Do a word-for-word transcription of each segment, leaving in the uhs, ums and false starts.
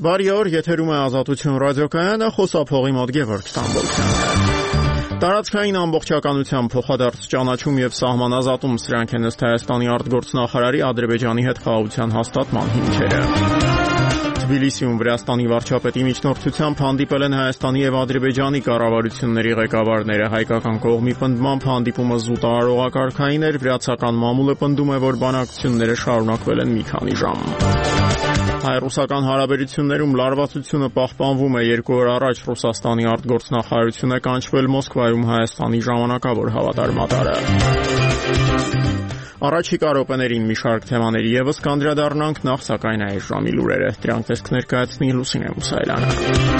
Բարի օր, եթերում է Ազատություն ռադիոկայանը, խոսափողի մոտ Գևորգ Ստամբոլցյանն։ Տարածքային ամբողջականության փոխադարձ ճանաչում եւ սահմանազատում սրանք են ըստ Հայաստանի արտգործնախարարի Ադրբեջանի հետ խաղաղության հաստատման հիմքերը։ Թբիլիսիում Վրաստանի վարչապետի միջնորդությամբ հանդիպել են Հայաստանի եւ Ադրբեջանի կառավարությունների ղեկավարները։ Հայկական կողմի պնդմամբ հանդիպումը զուտահարողակարգային էր, վրացական մամուլը պնդում է, որ բանակցությունները շարունակվել են մի քանի ժամ։ Հայ-ռուսական հարաբերություններում լարվածությունը պահպանվում է։ Երկու օր առաջ Ռուսաստանի արտգործնախարարությունը կանչվել Մոսկվայում Հայաստանի ժամանակավոր հավատարմատարը։ Առաջիկա րոպեներին մի շարք թեմաների եւս կանդրադառնանք, նախ սակայն այս ժամի լուրերը։ Դրանք տեսք ներկայացնի Լուսինե Մուսայելյանը։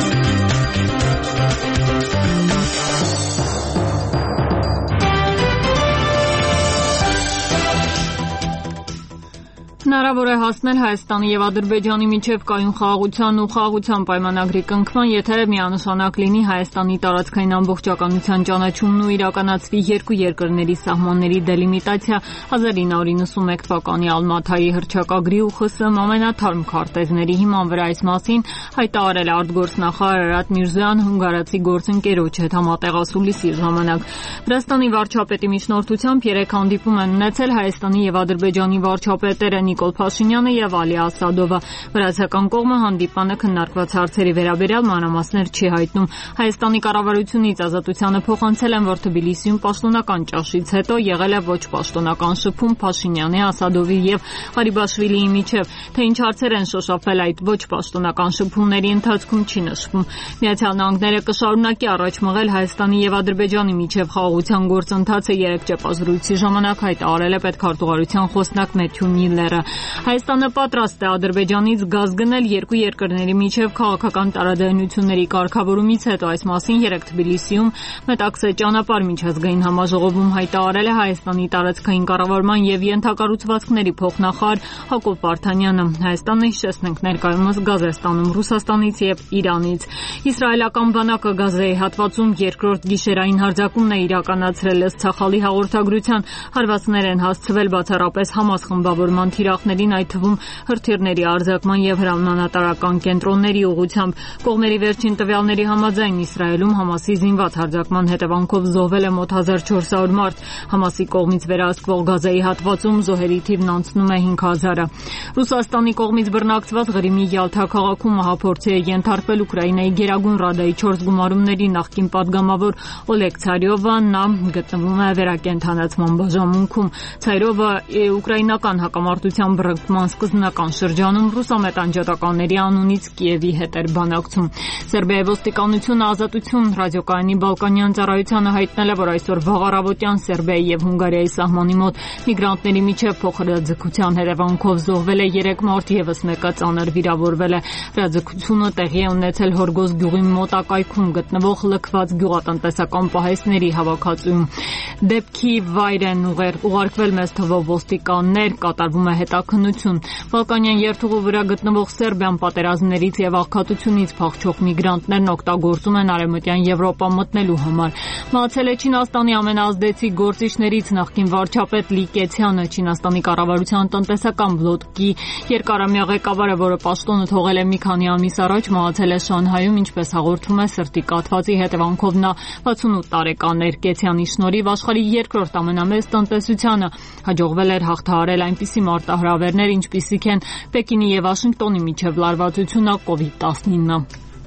Հնարավոր է հասնել Հայաստանի եւ Ադրբեջանի միջև կայուն խաղաղության ու խաղաղության պայմանագրի կնքման, եթե միանշանակ լինի Հայաստանի տարածքային ամբողջականության ճանաչումն ու իրականացվի երկու երկրների սահմանների դելիմիտացիա հազար ինը հարյուր նվաթ թվականի Ալմաթայի հռչակագրի ու ԽՍՀՄ ամենաթարմ քարտեզների հիման վրա։ Այս մասին հայտարարել է արտգործնախարար Արարատ Միրզոյանը հունգարացի գործընկերոջ հետ համատեղասուլիսի ժամանակ։ Վրաստանի վարչապետի միջնորդությամբ երեք հանդիպում են ունեցել Հայաստանի եւ Ադրբեջանի վարչապետերը Նիկոլ Փաշինյանը եւ Ալի Ասադովը։ Վրացական կողմը հանդիպանը քննարկված հարցերի վերաբերյալ մանրամասներ չի հայտնում։ Հայաստանի կառավարությունից Ազատությանը փոխանցել են, որ Թբիլիսիում պաշտոնական ճաշից հետո եղել է ոչ պաշտոնական շփում Փաշինյանի, Ասադովի եւ Ղարիբաշվիլիի միջև։ Թե ինչ հարցեր են շոշափել այդ ոչ պաշտոնական շփումների ընթացքում չի նշվում։ Միացյալ Նահանգները կշարունակի առաջ մղել Հայաստանի եւ Ադրբեջանի միջև խաղաղության գործընթացը, երեք ճեպազրույցի ժամանակ հայտարարել է պետքարտուղարության խոսնակ Մեթյու Միլլերը։ Հայաստանը պատրաստ է Ադրբեջանից գազ գնել երկու երկրների միջև քաղաքական տարաձայնությունների կարգավորումից հետո։ Այս մասին երեկ Թբիլիսիում Մետաքսե ճանապարհ միջազգային համաժողովում հայտարարել է Հայաստանի տարածքային կառավարման եւ ենթակառուցվածքների փոխնախարար Հակոբ Վարդանյանը։ Հայաստանը, հիշեցնենք, ներկայումս գազ է ստանում Ռուսաստանից եւ Իրանից։ Իսրայելական բանակը Գազայի հատվածում երկրորդ գիշերային հարձակումն է իրականացրել ըստ Ցախալի հաղորդագրության։ Հարվածներ են հասցվել բացառապես Համաս խմբավորման թիրախներին, այդ թվում հրթիռների արձակման եւ հրամանատարական կենտրոնների ուղղությամբ։ Կողմերի վերջին տվյալների համաձայն Իսրայելում Համասի զինված հարձակման հետևանքով զոհվել է մոտ հազար չորս հարյուր մարդ։ Համասի կողմից վերահսկվող Գազայի հատվածում զոհերի թիվն անցնում է հինգ հազարը։ Ռուսաստանի կողմից բռնակցված Ղրիմի Յալթա քաղաքում մահափորձի է ենթարկվել Ուկրաինայի Գերագույն ռադայի չորս գումարումների նախկին падգամավոր Օլեգ Ցարյովը։ Նա գտնվում է վերակենդանացման բաժանմունքում։ Ցարյովը ուկրաինական հակամարտության բռնկման սկզբնական շրջանում ռուսամետ անջատականների անունից Կիևի հետ էր բանակցում։ Սերբիայի ոստիկանությունը Ազատություն ռադիոկայանի Բալկանյան ծառայությանը հայտնել է, որ այսօր վաղ առավոտյան Սերբիայի եւ Հունգարիայի սահմանի մոտ միգրանտների միջև փոխհրաձգության հետևանքով զոհվել է երեք մարդ, եւս մեկը ծանր վիրավորվել է։ Հրաձգությունը տեղի է ունեցել Հորգոզ գյուղի մոտակայքում գտնվող լքված գյուղատնտեսական պահեստների հավաքածուում։ Դեպքի վայր են ուղարկվել մեծ թվով ոստիկաններ, կատարվում է հետաքննություն։ Բալկանյան երթուղու վրա գտնվող Սերբիան պատերազմներից եւ աղքատությունից փախչող միգրանտներն օգտագործում են Արևմտյան Եվրոպա մտնելու համար։ Մահացել է Չինաստանի ամենաազդեցիկ գործիչներից նախկին վարչապետ Լի Կեցյանը, Չինաստանի կառավարության տնտեսական բլոկի երկարամյա ղեկավարը, որը պաշտոնը թողել է մի քանի ամիս առաջ, մահացել է Շանհայում, ինչպես հաղորդում է սրտի կաթվածի հետևանքով նա վաթսունութ տարեկան էր։ Կեցյանի շնորհիվ աշխարհի երկրորդ ամենամեծ տնտեսությանը հաջողվել էր հաղթահարել այնպիսի մարտահրավերներ, ինչպիսիք են Պեկինի եւ Վաշինգտոնի միջև լարվածությունը, կովիդ տասնինը։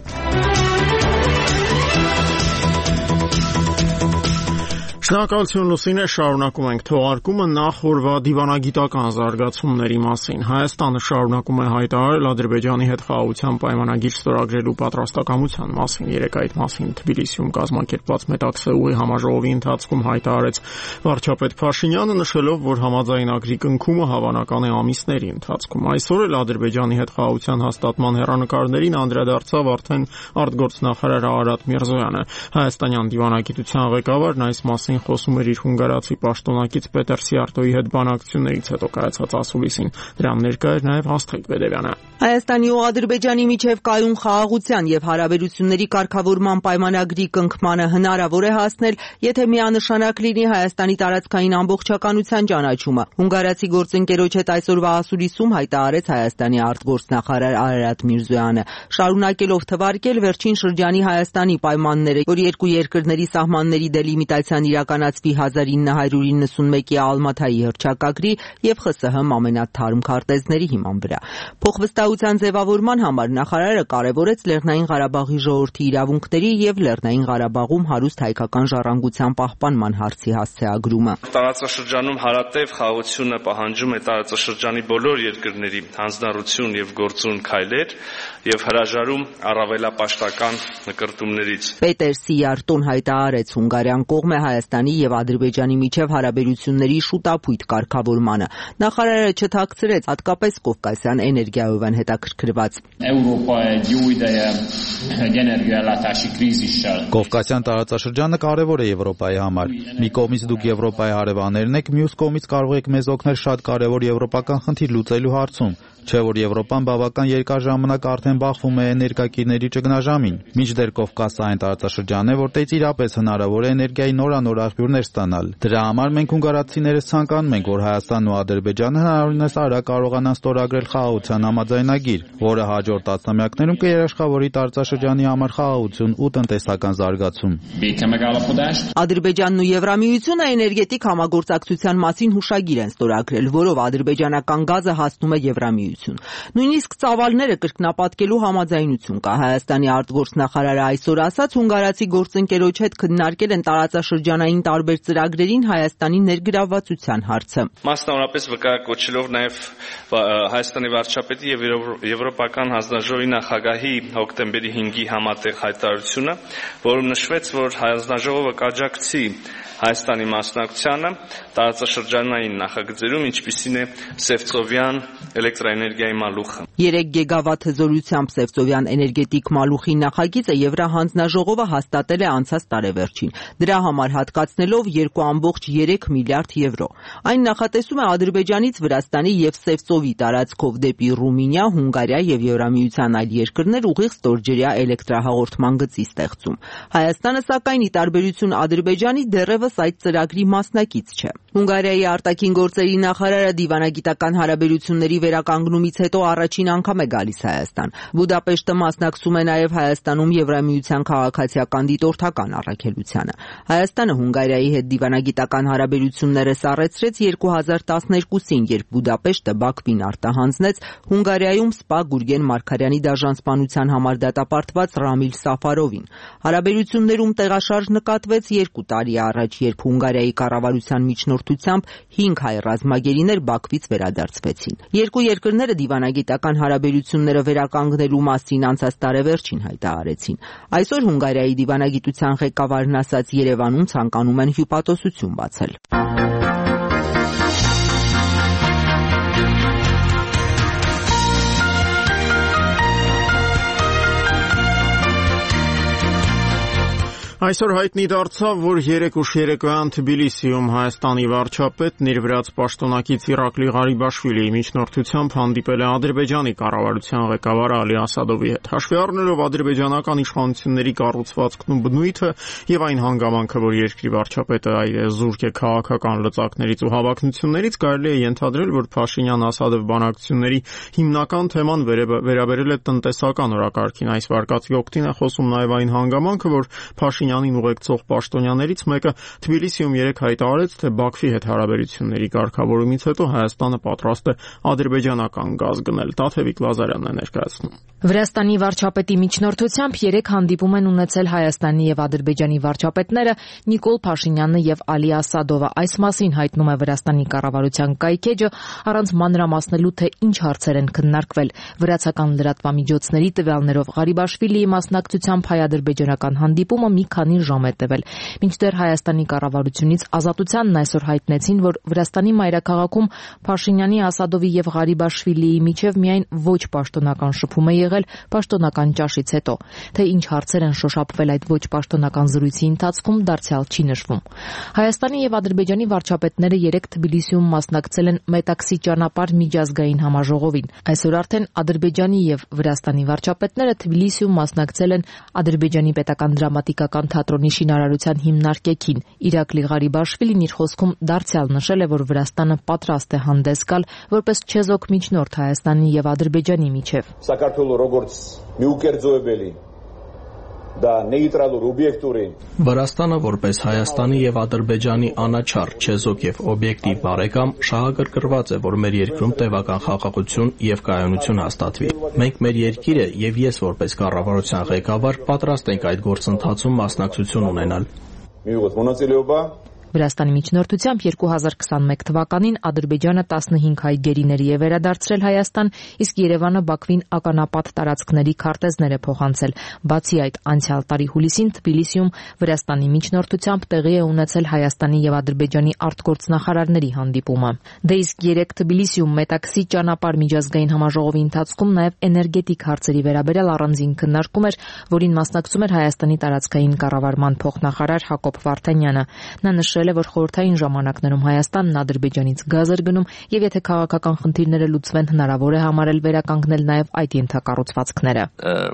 Շնորհակալություն Լուսինե, շարունակում ենք թողարկումը նախ օրվա դիվանագիտական զարգացումների մասին։ Հայաստանը շարունակում է հայտարարել Ադրբեջանի հետ խաղաղության պայմանագիր ստորագրելու պատրաստակամության մասին։ Երեկ այդ մասին Թբիլիսիում կազմակերպված Մետաքսեուղի համաժողովի ընթացքում հայտարարեց վարչապետ Փաշինյանը, նշելով, որ համաձայնագրի կնքումը հավանական է ամիսների ընթացքում։ Այսօր էլ Ադրբեջանի հետ խաղաղության հաստատման հեռանկարներին անդրադարձավ արդեն արտգործնախարար Արարատ Միրզոյանը։ Հայաստանյան դիվանագիտության ղեկավարն այս մասին մասին խոսում էր իր հունգարացի պաշտոնակից Պետեր Սիարտոյի հետ բանակցություններից հետո կայացած ասուլիսին։ Դրան ներկա էր նաև Աստղիկ Բեդևյանը։ Հայաստանի ու Ադրբեջանի միջև կայուն խաղաղության եւ հարաբերությունների կարգավորման պայմանագրի կնքմանը հնարավոր է հասնել, եթե միանշանակ լինի Հայաստանի տարածքային ամբողջականության ճանաչումը։ Հունգարացի գործընկերոջ հետ այսօրվա ասուլիսում հայտարարեց Հայաստանի արտգործնախարար Արարատ Միրզոյանը, շարունակելով թվարկել վերջին շրջանի Հայաստանի պայմանները, որ երկու երկրների սահմանների դելիմիտացիան իրականացվի հազար ինը հարյուր իննսունմեկի Ալմաթայի հռչակագրի եւ ԽՍՀՄ ամենաթարմ քարտեզների հիման վրա։ Փոխվստահության ձևավորման համար նախարարը կարևորեց Լեռնային Ղարաբաղի ժողովրդի իրավունքների եւ Լեռնային Ղարաբաղում հարուստ հայկական ժառանգության պահպանման հարցի հասցեագրումը։ Տարածաշրջանում հարատև խաղաղությունը պահանջում է տարածաշրջանի բոլոր երկրների հանձնառություն եւ գործուն քայլեր եւ հրաժարում առավելապաշտական նկրտումներից։ Պետեր Սիարտոն հայտարարեց Հունգարիան կողմ է Հայաստանի եւ Ադրբեջանի միջև հարաբերությունների շուտապույտ կարգավորմանը։ Նախարարը չթաքցրեց հատկապես Կովկասյան էներգիայով են հետաքրքրված։ Կովկասյան տարածաշրջանը կարևոր է Եվրոպայի համար։ Մի կողմից դուք Եվրոպայի հարևաններն եք, մյուս կողմից կարող եք մեզ օգնել շատ կարևոր եվրոպական խնդիր լուծելու հարցում։ Չէ՞ որ Եվրոպան բավական երկար ժամանակ արդեն բախվում է էներգակիրների ճգնաժամին։ Մինչդեռ Կովկասը այն տարածաշրջանն է, որտեղից իրապես հնարավոր է էներգիայի նորանոր աղբյուրներ ստանալ։ Դրա համար մենք հունգարացիներս ցանկանում ենք, որ Հայաստանն ու Ադրբեջանը հնարավորինս արագ կարողանան ստորագրել խաղաղության համաձայնագիր, որը հաջորդ տասնամյակներում կերաշխավորի տարածաշրջանի համար խաղաղություն ու տնտեսական զարգացում։ Ադրբեջանն ու Եվրամիությունը էներգետիկ համագործակցության մասին հուշագիր են ստորագրել, որով ադրբեջանական գազը հասնում է Եվրամիություն։ Նույնիսկ ծավալները կրկնապատկելու համաձայնություն կա։ Հայաստանի արտգործնախարարը այսօր ասաց, հունգարացի գործընկերոջ հետ քննարկել են տարածաշրջանային տարբեր ծրագրերին Հայաստանի ներգրավվածության հարցը։ Մասնավորապես վկայակոչելով նաև Հայաստանի վարչապետի եւ Եվրոպական հանձնաժողովի նախագահի հոկտեմբերի հինգի համատեղ հայտարարությունը, որում նշվեց, որ հանձնաժողովը կաջակցի Հայաստանի մասնակցությանը տարածաշրջանային նախագծերում, ինչպիսին է Սևծովյան էլեկտրաէներգիայի մալուխը։ երեք գիգավատ հզորությամբ Սևծովյան էներգետիկ մալուխի նախագիծը Եվրահանձնաժողովը հաստատել է անցած տարեվերջին, դրա համար հատկացնելով երկու կόμկոմ երեք միլիարդ եվրո։ Այն նախատեսում է Ադրբեջանից Վրաստանի եւ Սևծովի տարածքով դեպի Ռումինիա, Հունգարիա եւ Եվրամիության այլ երկրներ ուղիղ ստորջրյա էլեկտրահաղորդման գծի ստեղծում։ Հայաստանը, սակայն, ի տարբերություն Ադրբեջանի, դեռևս այդ ծրագրի մասնակից չէ։ Հունգարիայի արտաքին գործերի նախարարը դիվանագիտական հարաբերությունների վերականգնումից հետո առաջին անգամ է գալիս Հայաստան։ Բուդապեշտը մասնակցում է նաև Հայաստանում Եվրամիության քաղաքացիական դիտորդական առաքելությանը։ Հայաստանը Հունգարիայի հետ դիվանագիտական հարաբերությունները սառեցրեց երկու հազար տասներկուսին, երբ Բուդապեշտը Բաքվին արտահանձնեց Հունգարիայում Սպա Գուրգեն Մարգարյանի դաժանսպանության համար դատապարտված Ռամիլ Սաֆարովին։ Հարաբերություններում տեղաշարժ նկատվեց երկու տարի առաջ, երբ Հունգարիայի կառավարության միջնորդությամբ հինգ հայ ռազմագերիներ Բաքվից վերադարձվեցին։ Երկու երկրները դիվանագիտական հարաբերությունները վերականգնելու մասին անցած տարեվերջին հայտարարեցին։ Այսօր Հունգարիայի դիվանագիտության ղեկավարն ասաց, Երևանում ցանկանում են հյուպատոսություն բացել։ Այսօր հայտնի դարձավ, որ երեք ուշ երեկոյան Թբիլիսիում Հայաստանի վարչապետն իր վրաց պաշտոնակից Իրակլի Ղարիբաշվիլիի միջնորդությամբ հանդիպել է Ադրբեջանի կառավարության ղեկավար Ալի Ասադովի հետ։ Հաշվի առնելով ադրբեջանական իշխանությունների կառուցվածքն ու բնույթը եւ այն հանգամանքը, որ երկրի վարչապետը զուրկ է քաղաքական լծակներից ու հավակնություններից, կարելի է ենթադրել, որ Փաշինյան-Ասադով բանակցությունների հիմնական թեման վերաբերել է տնտեսական օրակարգին։ Այս վարկածի օգտին է խոսում նաեւ այն հանգամանքը, որ Փաշինյանին ուղեկցող պաշտոնյաներից մեկը Թբիլիսիում երեկ հայտարարեց, թե Բաքվի հետ հարաբերությունների կարգավորումից հետո Հայաստանը պատրաստ է ադրբեջանական գազ գնել։ Տաթևիկ Լազարյանն է ներկայացնում։ Վրաստանի վարչապետի միջնորդությամբ երեք հանդիպում են ունեցել Հայաստանի եւ Ադրբեջանի վարչապետները Նիկոլ Փաշինյանը եւ Ալի Ասադովը։ Այս մասին հայտնում է Վրաստանի կառավարության կայքեջը, առանց մանրամասնելու, թե ինչ հարցեր են քննարկվել։ Վրացական լրատվամիջոցների տվյալներով Ղարիբաշվիլիի մասնակցությամբ հայ-ադրբեջանական հանդիպումը մի քանի ժամ է տևել։ Մինչդեռ Հայաստանի կառավարությունից Ազատությանն այսօր հայտնեցին, որ Վրաստանի մայրաքաղաքում Փաշինյանի, Ասադովի եւ Ղարիբաշվիլիի միջև միայն ոչ պաշտոնական շփում է եղել պաշտոնական ճաշից հետո։ Թե ինչ հարցեր են շոշափվել այդ ոչ պաշտոնական զրույցի ընթացքում, դարձյալ չի նշվում։ Հայաստանի եւ Ադրբեջանի վարչապետները երեկ Թբիլիսիում մասնակցել են Մետաքսի ճանապարհ միջազգային համաժողովին։ Այսօր արդեն Ադրբեջանի եւ Վրաստանի վարչապետները Թբիլիսիում մասնակցել են Ադրբեջանի պետական դրամատիկական թատրոնի շինարարության հիմնարկեքին։ Իրակլի Ղարիբաշվիլին իր խոսքում դարձյալ նշել է, որ Վրաստանը պատրաստ է հանդես գալ որպես չեզոք միջնորդ Հայաստանի եւ Ադրբեջանի միջև։ Սակարփելը როგორც մի ուկերձոյებელი դա նեյտրալურ օբյեկտուրի Վրաստանը որպես Հայաստանի եւ Ադրբեջանի անաչառ, չեզոք եւ օբյեկտիվ բարեկամ շահագրգռված է, որ մեր երկրում տևական խաղաղություն եւ կայունություն հաստատվի։ Մենք մեր երկիրը եւ ես որպես կառավարության ղեկավար պատրաստ ենք այդ գործընթացում մասնակցություն ունենալ։ Միուղոտ մոնոցելիոբա Վրաստանի միջնորդությամբ երկու հազար քսաներեք թվականին Ադրբեջանը տասնհինգ հայ գերիների է վերադարձրել Հայաստան, իսկ Երևանը Բաքվին ականապատ տարածքների քարտեզներ է փոխանցել։ Բացի այդ, անցյալ տարի հուլիսին Թբիլիսիում Վրաստանի միջնորդությամբ տեղի է ունեցել Հայաստանի եւ Ադրբեջանի արտգործնախարարների հանդիպումը։ Դե իսկ երեկ Թբիլիսիում Մետաքսի ճանապարհ միջազգային համաժողովի ընթացքում նաեւ էներգետիկ հարցերի վերաբերյալ առանձին քննարկում էր, որին մասնակցում էր Հայաստանի տարածքային կառավարման փոխնախարար Հակոբ Վարդանյանը։ Նա նշել է, որ խորհրդային ժամանակներում Հայաստանն Ադրբեջանից գազ էր գնում եւ եթե քաղաքական խնդիրները լուծվեն, հնարավոր է համարել վերականգնել նաեւ այդ ենթակառուցվածքները։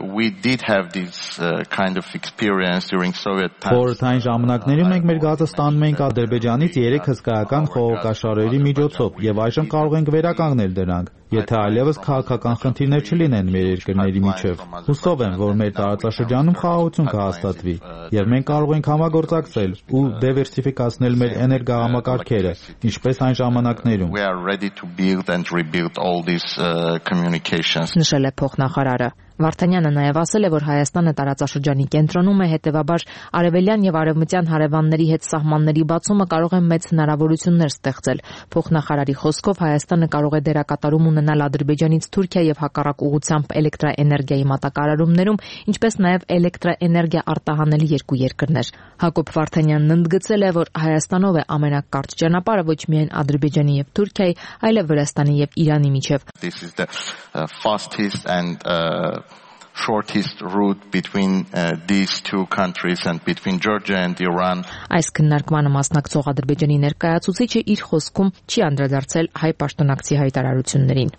Խորհրդային ժամանակներում մենք մեր գազը ստանում ենք Ադրբեջանից երեք հսկայական խողովակաշարերի միջոցով եւ այժմ կարող ենք վերականգնել դրանք, եթե այլևս քաղաքական խնդիրներ չլինեն մեր երկրների միջև։ Հուսով եմ, որ մեր տարածաշրջանում խաղաղություն կհաստատվի եւ մենք կարող ենք համագործակցել ու դիվերսիֆիկացնել մեր էներգահամակարգերը, ինչպես այն ժամանակներում։ Նշել է փոխնախարարը։ Վարդանյանը նաև ասել է, որ Հայաստանը տարածաշրջանի կենտրոնում է, հետևաբար արևելյան եւ արևմտյան հարևանների հետ սահմանների բացումը կարող է մեծ հնարավորություններ ստեղծել։ Փոխնախարարի խոսքով Հայաստանը կարող է դերակատարում ունենալ Ադրբեջանից Թուրքիա եւ հակառակ ուղղությամբ էլեկտրաէներգիայի մատակարարումներում, ինչպես նաև էլեկտրաէներգիա արտահանել երկու երկրներ։ Հակոբ Վարդանյանն ընդգծել է, որ Հայաստանով է ամենակարճ ճանապարհը ոչ միայն Ադրբեջանի եւ Թուրքիայի, այլև Վրաստանի եւ Իրանի միջև։ shortest route between uh, these two countries and between Georgia and Iran. Այս քննարկմանը մասնակցող Ադրբեջանի ներկայացուցիչը իր խոսքում չի անդրադարձել հայ պաշտոնակցի հայտարարություններին։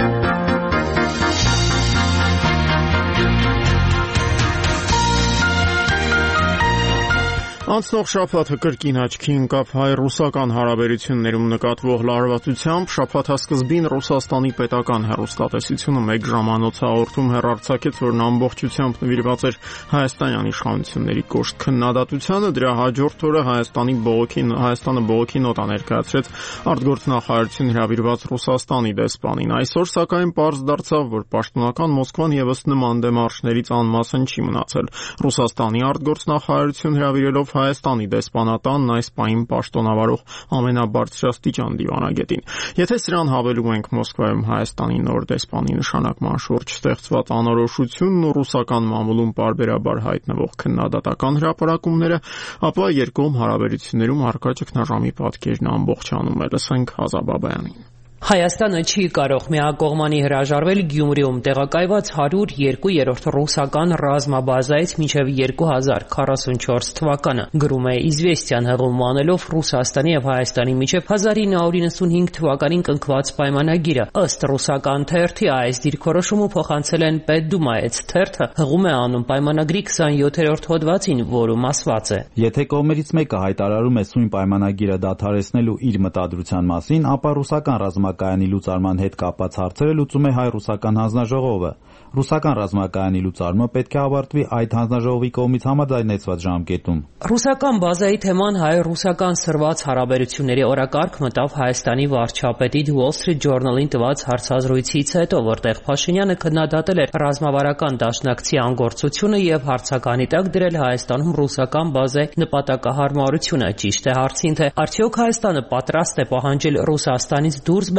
Անցնող շաբաթը կրկին աչքի ընկավ հայ-ռուսական հարաբերություններում նկատվող լարվածությամբ։ Շաբաթասկզբին Ռուսաստանի պետական հեռուստատեսությունը մեկ ժամանոց հաղորդում հեռարձակեց, որն ամբողջությամբ նվիրված էր հայաստանյան իշխանությունների կոշտ քննադատությանը։ Դրա հաջորդ օրը Հայաստանի բողոքի Հայաստանը բողոքի նոտ ներկայացրեց արտգործնախարարություն հրավիրված Ռուսաստանի դեսպանին։ Այսօր սակայն պարզ դարձավ, որ պաշտոնական Մոսկվան եւս նման դեմարշներից անմասն չի մնացել։ Ռուսաստանի արտգործնախարարություն հրավիրելով Հայաստանի դեսպանատանն այս պահին պաշտոնավարող ամենաբարձրաստիճան դիվանագետին։ Եթե սրան հավելում ենք Մոսկվայում Հայաստանի նոր դեսպանի նշանակման շուրջ ստեղծված անորոշությունն ու ռուսական մամուլում պարբերաբար հայտնվող քննադատական հրապարակումները, ապա երկկողմ հարաբերություններում առկա ճգնաժամի պատկերն ամբողջանում է։ Լսենք Ազա Բաբայանին։ Հայաստանը չի կարող միակողմանի հրաժարվել Գյումրիում տեղակայված հարյուր երկու ռուսական ռազմաբազայից մինչև երկու հազար քառասունչորս թվականը, գրում է Իզվեստիան հղում անելով Ռուսաստանի եւ Հայաստանի միջև հազար ինը հարյուր իննսունհինգ թվականին կնքված պայմանագիրը։ Ըստ ռուսական թերթի այս դիրքորոշումը փոխանցել են Պետդումայից։ Թերթը հղում է անում պայմանագրի քսանյոթերորդ հոդվածին, որում ասված է. Եթե կողմերից մեկը հայտարարում է սույն պայմանագիրը դադարեցնելու իր մտադրության մասին, ապա ռուսական ռազմակայանի լուծարման հետ կապված հարցերը լուծում է հայ-ռուսական հանձնաժողովը։ Ռուսական ռազմակայանի լուծարումը պետք է ավարտվի այդ հանձնաժողովի կողմից համաձայնեցված ժամկետում։ Ռուսական բազայի թեման հայ-ռուսական սրված հարաբերությունների օրակարգ մտավ Հայաստանի վարչապետի Wall Street Journal-ին տված հարցազրույցից հետո, որտեղ Փաշինյանը քննադատել էր ռազմավարական դաշնակցի անգործությունը եւ հարցականի տակ դրել Հայաստանում ռուսական բազայի նպատակահարմարությունը։ Ճիշտ է հարցին, թե արդյոք Հայաստանը պատրաստ է պահանջել Ռուսաստանից դուրս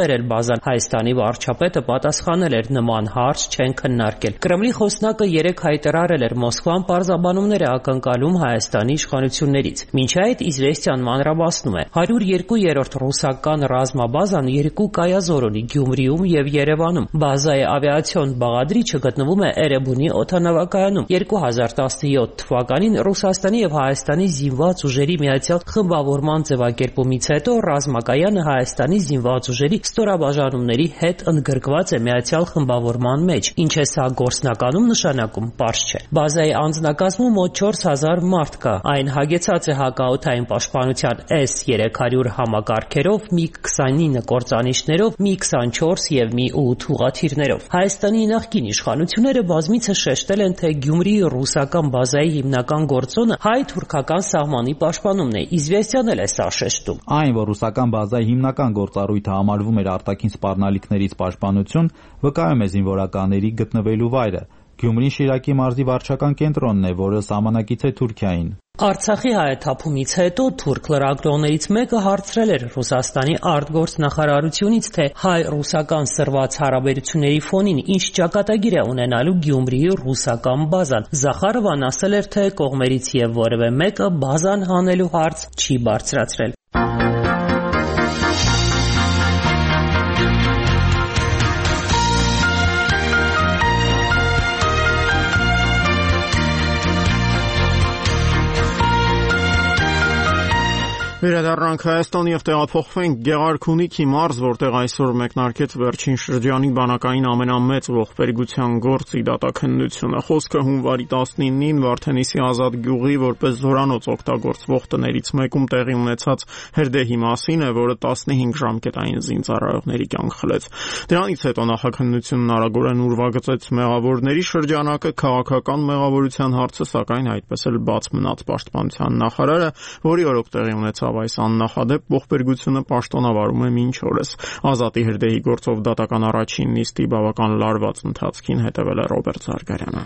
բերել բազան։ Հայաստանի վարչապետը պատասխանել էր նման հարց չեն քննարկել։ Կրեմլի խոսնակը երեկ հայտարարել էր Մոսկվան պարզաբանումներ է ակնկալում Հայաստանի իշխանություններից։ Մինչ այդ Իզվեստիան մանրամասնում է. հարյուր երկու-րդ ռուսական ռազմաբազան երկու կայազոր ունի Գյումրիում եւ Երևանում։ Բազայի ավիացիոն բաղադրիչը գտնվում է Էրեբունի օդանավակայանում։ երկու հազար տասնյոթ թվականին Ռուսաստանի եւ Հայաստանի զինված ուժերի միացյալ խմբավորման ձևակերպումից հետո ռազմակայանը Հայաստանի զինված ուժերի ստորաբաժանումների հետ ընդգրկված է միացյալ խմբավորման մեջ։ Ինչ է սա գործնականում նշանակում, պարզ չէ։ Բազայի անձնակազմում մոտ չորս հազար մարդ կա։ Այն հագեցած է հակաօդային պաշտպանության էս երեք հարյուր համակարգերով, միգ քսանինը կործանիչներով, միգ քսանչորս եւ մի ութ ուղղաթիռներով։ Հայաստանի նախկին իշխանությունները բազմիցս շեշտել են, թե Գյումրիի ռուսական բազայի հիմնական գործոնը հայ-թուրքական սահմանի պաշտպանումն է։ Իզվեստիան էլ է սա շեշտում։ Այն, որ ռուսական բազայի հիմնական գործառույթը համարվում էր արտաքին սպառնալիքներից պաշտպանություն, վկայում է զինվորականների գտնվելու վայրը։ Գյումրին Շիրակի մարզի վարչական կենտրոնն է, որը սահմանակից է Թուրքիային։ Արցախի հայաթափումից հետո թուրք լրագրողներից մեկը հարցրել էր Ռուսաստանի արտգործնախարարությունից, թե հայ-ռուսական սրված հարաբերությունների ֆոնին ինչ ճակատագիր է ունենալու Գյումրիի ռուսական բազան։ Զախարովան ասել էր, թե կողմերից եւ որևէ մեկը բազան հանելու հարց չի բարձրացրել։ Վերադառնանք Հայաստան եւ տեղափոխվենք Գեղարքունիքի մարզ, որտեղ այսօր մեկնարկեց վերջին շրջանի բանակային ամենամեծ ողբերգության գործի դատաքննությունը։ Խոսքը հունվարի տասնինին Վարդենիսի ազատ գյուղի որպես զորանոց օգտագործվող տներից մեկում տեղի ունեցած հրդեհի մասին է, որը տասնհինգ ժամկետային զինծառայողների կյանք խլեց։ Դրանից հետո նախաքննությունն արագորեն ուրվագծեց մեղավորների շրջանակը, քաղաքական մեղավորության հարցը, սակայն այդպես էլ բաց մնաց պաշտպանության նախարարը, որի օրոք տեղի ունեցավ այս աննախադեպ ողբերգությունը պաշտոնավարում է մինչ օրս։ Ազատի հրդեհի գործով դատական առաջին նիստի բավական լարված ընթացքին հետևել է Ռոբերտ Զարգարյանը։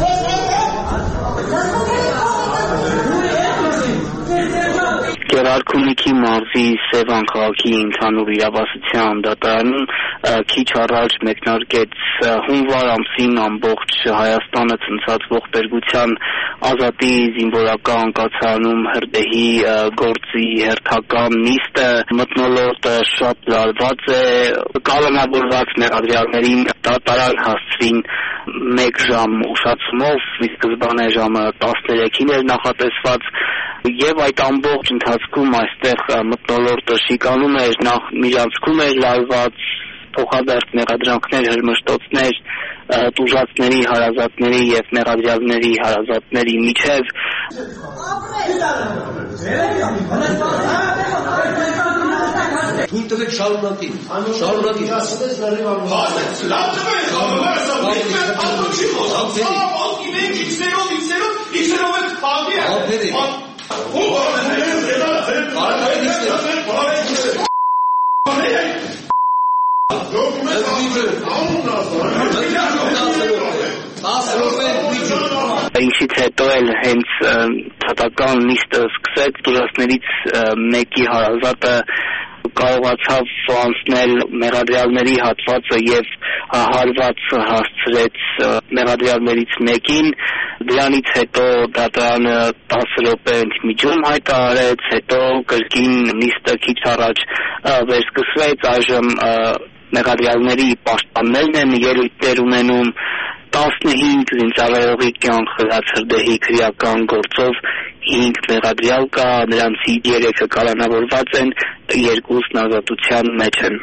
Գեղարքունիքի մարզի Սևան քաղաքի ընդհանուր իրավասության դատարանում քիչ առաջ մեկնարկեց հունվար ամսին ամբողջ Հայաստանը ցնցած ողբերգության ազատի զինվորական կացարանում հրդեհի գործի հերթական նիստը։ Մթնոլորտը շատ լարված է, կալանավորված մեղադրյալներին դատարան հասցրին մեկ ժամ ուշացումով, ի սկզբանե ժամը տասներեքին էր նախատեսված, եւ այդ ամբողջ ընթացքում այստեղ մթնոլորտը շիկանում էր, նախ միջանցքում էր լարված, փոխադարձ մեղադրանքներ, հրմշտոցներ, տուժածների, հարազատների եւ մեղադրյալների հարազատների միջև։ Թույլ տվեք շարունակի, շարունակի։ Հասեց, լավ տվեք, Ինչից հետո էլ հենց թատական նիստը սկսեց, տուժածներից մեկի հարազատը կարողացավ անցնել մեղադրյալների հատվածը եւ հարված հասցրեց մեղադրյալներից մեկին։ Դրանից հետո դատարանը տասը րոպե միջում հայտարարեց, հետո կրկին նիստը քիչ առաջ վերսկսվեց, այժմ մեղադրյալների պաշտպաններն են ելույթներ ունենում։ տասնհինգ զինծառայողի կյանք խլած հրդեհի քրեական գործով հինգ մեղադրյալ կա, նրանցից երեքը կալանավորված են, երկուսն ազատության մեջ են։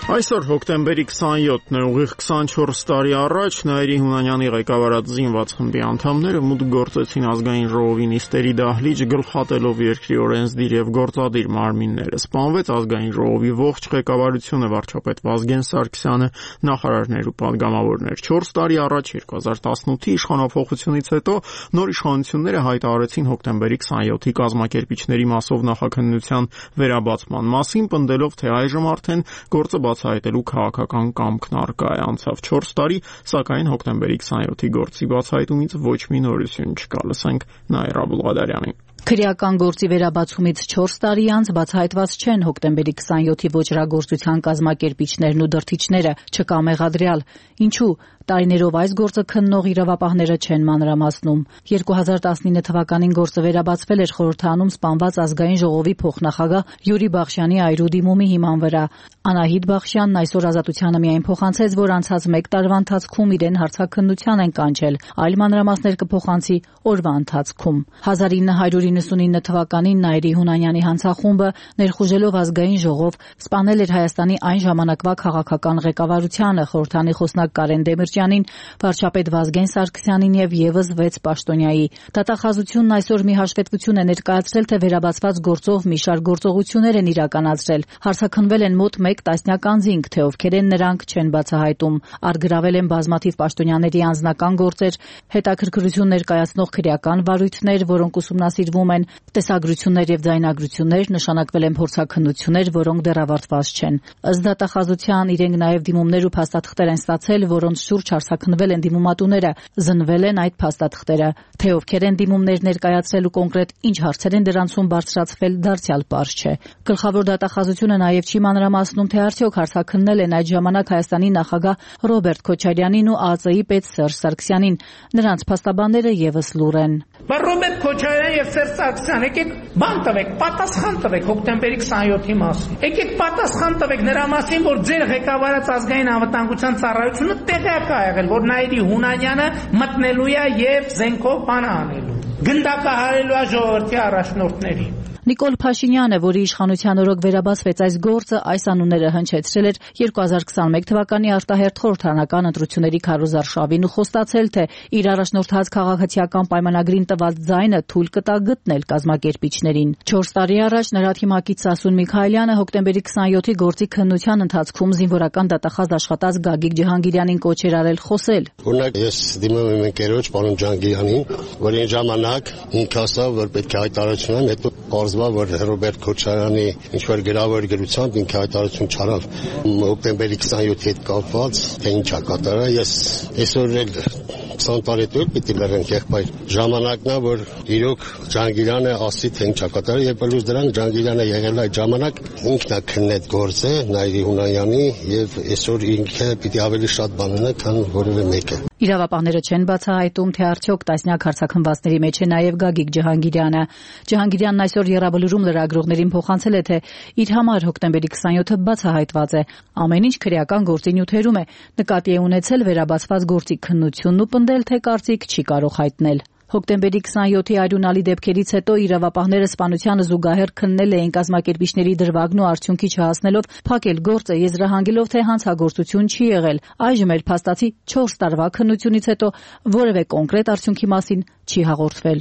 Այսօր հոկտեմբերի քսանյոթն է, ուղիղ քսանչորս տարի առաջ Նաիրի Հունանյանի ղեկավարած զինված խմբի անդամները մուտք գործեցին ազգային ժողովի նիստերի դահլիճ, գլխատելով երկրի օրենսդիր եւ գործադիր մարմինները։ Սպանվեց ազգային ժողովի ողջ ղեկավարությունը, վարչապետ Վազգեն Սարգսյանը, նախարարներ ու պատգամավորներ։ չորս տարի առաջ երկու հազար տասնութի իշխանափոխությունից հետո նոր իշխանությունները հայտարարեցին հոկտեմբերի քսանյոթի կազմակերպիչների մասով նախաքննության վերաբացման մասին, պնդելով, թե այժմ արդեն գործը բացահայտելու քաղաքական կամքն առկա է։ Անցավ չորս տարի, սակայն հոկտեմբերի քսանյոթի գործի բացահայտումից ոչ մի նորություն չկա։ Լսենք Նաիրա Բուլղադարյանին։ Քրեական գործի վերաբացումից չորս տարի անց բացահայտված չեն հոկտեմբերի քսանյոթի ոճրագործության կազմակերպիչներն ու դրդիչները, չկա մեղադրյալ։ Ինչու՞։ Տարիներով այս գործը քննող իրավապահները չեն մանրամասնում։ երկու հազար տասնինը թվականին գործը վերաբացվել էր խորհրդանում սպանված ազգային ժողովի փոխնախագահ Յուրի Բախշյանի այրու դիմումի հիման վրա։ Անահիտ Բախշյանն այսօր Ազատությանը միայն փոխանցեց, որ անցած մեկ տարվա ընթացքում իրեն հարցաքննության են կանչել, այլ մանրամասներ կփոխանցի օրվա ընթացքում։ հազար ինը հարյուր իննսունինը թվականին Նաիրի Հունանյանի հանցախումբը ներխուժելով ազգային ժողով սպանել էր Հայաստանի այն ժամանակվա քաղաքական ղեկավարությանը, խորհրդանի խոսնակ Կարեն Դեմիրճյանին, վարչապետ Վազգեն Սարգսյանին եւ եւս վեց պաշտոնյայի։ Դատախազությունն այսօր մի հաշվետվություն է ներկայացրել, թե վերաբացված գործով մի շարք գործողություններ են իրականացրել։ Հարցաքննվել են մոտ մեկ տասնյակ անձինք, թե ովքեր են նրանք չեն բացահայտում։ Արգրավել են բազմաթիվ պաշտոնյաների անձնական գործեր, հետաքրքրություն ներկայացնող քրեական վարույթներ, որոնք ուսումնասիրվում են, տեսագրություններ եւ ձայնագրություններ, նշանակվել են փորձաքննություններ, որոնք դեռ ավարտված չեն։ Ըստ դատախազության իրենք նաեւ դիմումներ ու փաստաթղթեր են ստացել, որոնց շուրջ հարցաքննվել են դիմումատուները, զնվել են այդ փաստաթղթերը, թե ովքեր են դիմումներ ներկայացրել ու կոնկրետ ինչ հարցեր են դրանցում բարձրացվել, դարձյալ պարզ չէ։ Գլխավոր դատախազությունը նաեւ չի մանրամասնում, թե արդյոք հարցաքննել են այդ ժամանակ Հայաստանի նախագահ Ռոբերտ Քոչարյանին ու ԱԱԾ-ի պետ Սերժ Սարգսյանին։ Նրանց փաստաբանները եւս լուռ են։ Բայց Ռոբերտ Քոչարյան եւ Սերժ Սարգսյան, եկեք բան տվեք, պատասխան տվեք հոկտեմբերի քսանյոթի մասին։ Եկեք պատասխան տվեք նրա մասին, որ ձեր ղեկավարած ազգային անվտանգության ծառայությունը տեղյակ է եղել, որ Նաիրի Հունանյանը մտնելու է եւ զենքով բան անելու։ Գնդակահարելու է ժողովրդի առաջնորդների։ Նիկոլ Փաշինյանը, որի իշխանության օրոք վերաբացվեց այս գործը, այս անունները հնչեցրել էր երկու հազար քսանմեկ թվականի արտահերթ խորհրդարանական ընտրությունների քարոզար շավին ու խոստացել, թե իր առաջնորդած քաղաքացիական պայմանագրին տված ձայնը թույլ կտա գտնել կազմակերպիչներին։ չորս տարի առաջ նրա թիմակից Սասուն Միքայելյանը հոկտեմբերի քսանյոթի գործի քննության ընթացքում զինվորական դատախազ աշխատած Գագիկ Ջհանգիրյանին կոչ էր արել խոսել։ Օրինակ ես դիմում եմ ընկերոջ պարոն Ջհանգիրյանին, որ այն ժամանակ ինքը ասավ, որ պետք է հայտարարություն անեն, հետո որ Ռոբերտ Քոչարյանի ինչ-որ գրավոր գրությամբ ինքը հայտարարություն չարավ հոկտեմբերի քսանյոթի հետ կապված, թե ինչ է կատարել։ Ես այսօր էլ քսան տարի հետո պիտի լռենք, եղբայր։ Ժամանակն է, որ իրոք Ջհանգիրյանը ասի, թե ինչ է կատարել, եւ բլուզ դրան Ջհանգիրյանը եղել այդ ժամանակ ինքն է քննել գործը Նաիրի Հունանյանի եւ այսօր ինքը պիտի ավելի շատ բան ունենա, քան որևէ մեկը։ Իրավապահները չեն բացահայտում, թե արդյոք տասնյակ հարցաքննվածների մեջ է նաև Գագիկ Ջհանգիրյանը։ Ջհանգիրյանն այսօր եռաբլուրում լրագրողներին փոխանցել է, թե իր համար հոկտեմբերի քսանյոթը բացահայտված է։ Ամեն ինչ քրեական գործի նյութերում է, նկատի է ունեցել վերաբացված գործի քննությունն ու պնդել, թե կարծիք չի կարող հայտնել։ Հոկտեմբերի քսանյոթի արյունալի դեպքերից հետո իրավապահները սպանությանը զուգահեռ քննել էին կազմակերպիչների դրվագն ու արդյունքի չհասնելով փակել գործը, եզրահանգելով, թե հանցագործություն չի եղել։ Այժմ էլ փաստացի չորս տարվա քննությունից հետո որևէ կոնկրետ արդյունքի մասին չի հաղորդվել։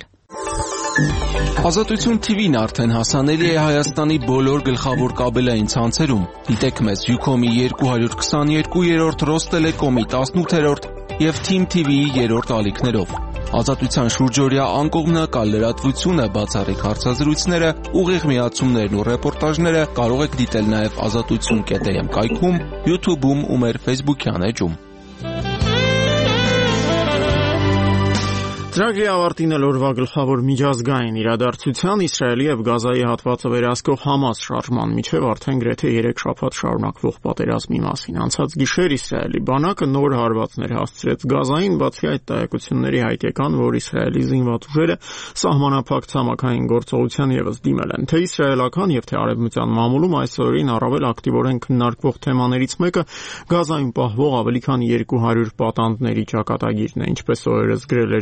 Ազատություն թիվին արդեն հասանելի է Հայաստանի բոլոր գլխավոր կաբելային ցանցերում։ Դիտեք մեզ Յուքոմի երկու հարյուր քսաներկու, Ռոստելեկոմի տասնութերորդ եւ Թիմ թիվիի երրորդ ալիքներով։ Ազատության շուրջօրյա անկողմնակալ լրատվությունը, բացառիկ հարցազրույցները, ուղիղ միացումներն ու ռեպորտաժները կարող եք դիտել նաև ազատություն կետ էմ կայքում, YouTube-ում ու մեր Facebook-յան էջում։ Ծրագրի ավարտին էլ օրվա գլխավոր միջազգային իրադարձության Իսրայելի եւ Գազայի հատվածը վերահսկող Համաս շարժման միջև արդեն գրեթե երեք շաբաթ շարունակվող պատերազմի մասին։ Անցած գիշեր Իսրայելի բանակը նոր հարվածներ հասցրեց Գազային, բացի այդ տեղեկությունների հայտ եկան, որ Իսրայելի զինված ուժերը սահմանափակ ցամաքային գործողության եւս դիմել են։ Թե իսրայելական եւ թե արևմտյան մամուլում այս օրերին առավել ակտիվորեն քննարկվող թեմաներից մեկը Գազայում պահվող ավելի քան երկու հարյուր պատանդների ճակատագիրն է, ինչպես օրերս գրել էր Իսրայելի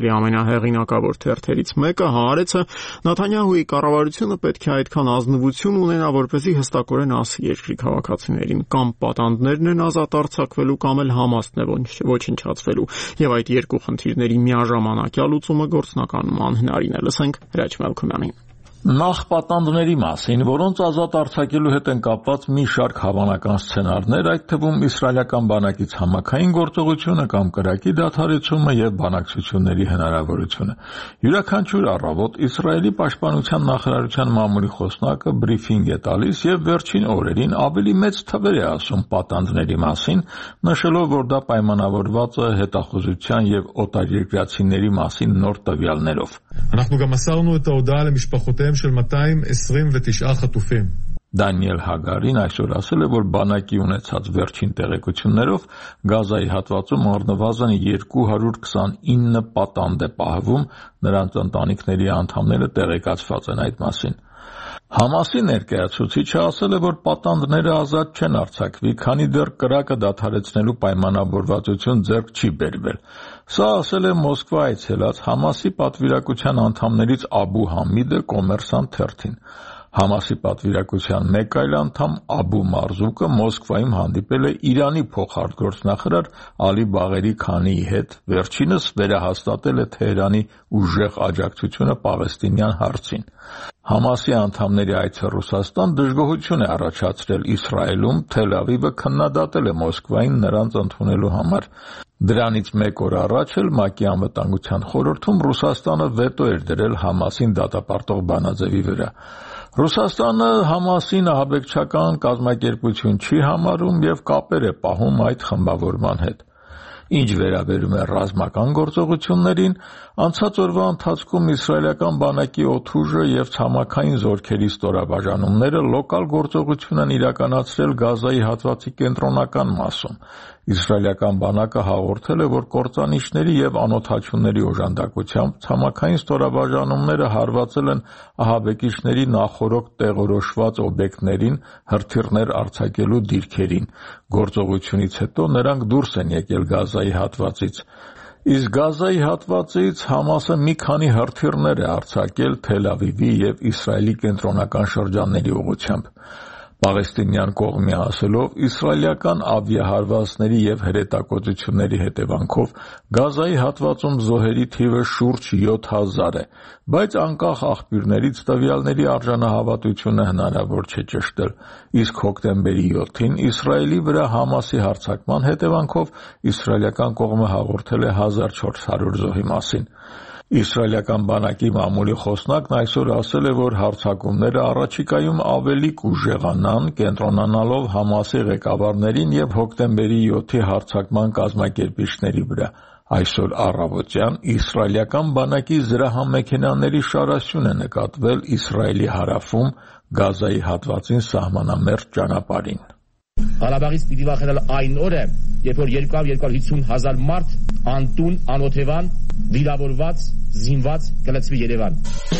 Իսրայելի ամենահեղինակավոր թերթերից մեկը Հаарեցը Նեթանյահուի կառավարությունը պետք է այդքան ազնվություն ունենա, որպեսզի հստակորեն ասի երկրի քաղաքացիներին կամ պատանդներն են ազատ արձակվելու կամ էլ Համասն է ոչնչացվելու, եւ այդ երկու խնդիրների միաժամանակյա լուծումը գործնականում անհնարին է։ Լսենք Հրաչ Մելքումյանին։ Նախ պատանդների մասին, որոնց ազատ արձակելու հետ են կապված մի շարք հավանական սցենարներ, այդ թվում իսրայելական բանակից համակային գործողությունը կամ կրակի դադարեցումը եւ բանակցությունների հնարավորությունը։ Յուրաքանչյուր առավոտ Իսրայելի պաշտպանության նախարարության մամուլի խոսնակը բրիֆինգ է տալիս եւ վերջին օրերին ավելի մեծ թվեր է ասում պատանդների մասին, նշելով, որ դա պայմանավորված է հետախուզության եւ օտարերկրացիների մասին նոր տվյալներով։ אנחנו גם מסרנו את ההודעה למשפחותיהם של מאתיים עשרים ותשעה חטופים. Դանիել Հագարին այսօր ասել է, որ բանակի ունեցած վերջին տեղեկություններով Գազայի հատվածում առնվազն երկու հարյուր քսանինը պատանդ է պահվում, նրանց ընտանիքների անդամները տեղեկացված են այդ մասին։ Համասի ներկայացուցիչը ասել է, որ պատանդները ազատ չեն արձակվի, քանի դեռ կրակը դադարեցնելու պայմանավորվածություն ձեռք չի բերվել։ Սա ասել է Մոսկվա այցելած Համասի պատվիրակության անդամներից Աբու Համիդը Կոմերսանտ թերթին։ Համասի պատվիրակության մեկ այլ անդամ Աբու Մարզուկը Մոսկվայում հանդիպել է Իրանի փոխարտգործնախարար Ալի Բաղերի Քանիի հետ, վերջինս վերահաստատել է Թեհրանի ուժեղ աջակցությունը պաղեստինյան հարցին։ Համասի անդամների այցը Ռուսաստան դժգոհություն է առաջացրել Իսրայելում, Թել Ավիվը քննադատել է Մոսկվային նրանց ընդունելու համար։ Դրանից մեկ օր առաջ էլ ՄԱԿ-ի անվտանգության խորհրդում Ռուսաստանը վետո էր դրել Համասին դատապարտող բանաձևի վրա։ Ռուսաստանը Համասին ահաբեկչական կազմակերպություն չի համարում եւ կապեր է պահում այդ խմբավորման հետ։ Ինչ վերաբերում է ռազմական գործողություններին, անցած օրվա ընթացքում իսրայելական բանակի օդուժը եւ ցամաքային զորքերի ստորաբաժանումները լոկալ գործողություն են իրականացրել Գազայի հատվածի կենտրոնական մասում։ Իսրայելական բանակը հաղորդել է, որ կործանիչների եւ անօթաչուների օժանդակությամբ ցամաքային ստորաբաժանումները հարվածել են ահաբեկիչների նախորոք տեղորոշված օբյեկտներին, հրթիռներ արձակելու դիրքերին։ Գործողությունից հետո նրանք դուրս են եկել Գազայի հատվածից։ Իսկ Գազայի հատվածից Համասը մի քանի հրթիռներ է արձակել Թել Ավիվի եւ Իսրայելի կենտրոնական շրջանների ուղղությամբ։ Պաղեստինյան կողմի ասելով, իսրայելական ավիահարվածների եւ հրետակոծությունների հետևանքով Գազայի հատվածում զոհերի թիվը շուրջ յոթ հազար է, բայց անկախ աղբյուրներից տվյալների արժանահավատությունը հնարավոր չէ ճշտել։ Իսկ հոկտեմբերի յոթին Իսրայելի վրա Համասի հարձակման հետևանքով իսրայելական կողմը հաղորդել է հազար չորս հարյուր զոհի մասին։ Իսրայելական բանակի մամուլի խոսնակն այսօր ասել է, որ հարձակումները առաջիկայում ավելի կուժեղանան, կենտրոնանալով Համասի ղեկավարներին եւ հոկտեմբերի յոթի հարձակման կազմակերպիչների վրա։ Այսօր առավոտյան իսրայելական բանակի զրահամեքենաների շարասյուն է նկատվել Իսրայելի հարավում Գազայի հատվածին սահմանամերձ ճանապարհին։ Ղարաբաղից պիտի վախենալ այն օրը, երբ որ երկու հարյուր հիսուն հազար մարդ անտուն, անօթևան, վիրավորված, զինված կլցվի Երևան։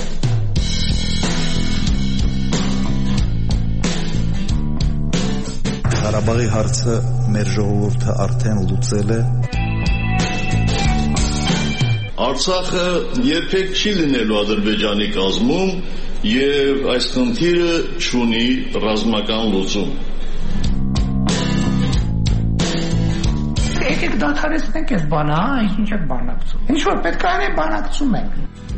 Ղարաբաղի հարցը մեր ժողովուրդը արդեն լուծել է։ Արցախը երբեք չի լինելու Ադրբեջանի կազմում եւ այս խնդիրը չունի ռազմական լուծում։ Եկեք դադարեցնենք այս բանը, հա, ինչ եք բանակցում։ Ինչ որ պետք է անենք, բանակցում ենք։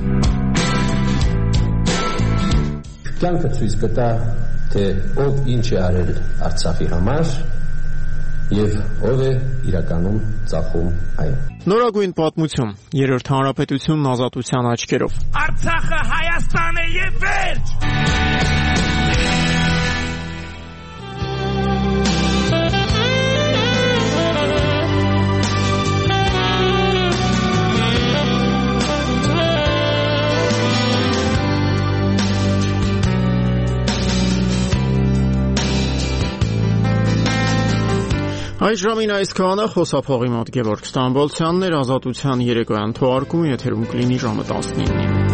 Կյանքը ցույց կտա, թե ով ինչ է արել Արցախի համար եւ ով է իրականում ծախում այն։ Նորագույն պատմություն, երրորդ հանրապետությունն ազատության աչքերով։ Արցախը Հայաստան է եւ վերջ։ Այս ժամին այսքանը, խոսափողի մոտ Գևորգ Ստամբոլցյանն էր, ազատության երեկոյան թողարկումը եթերում կլինի ժամը տասնինին։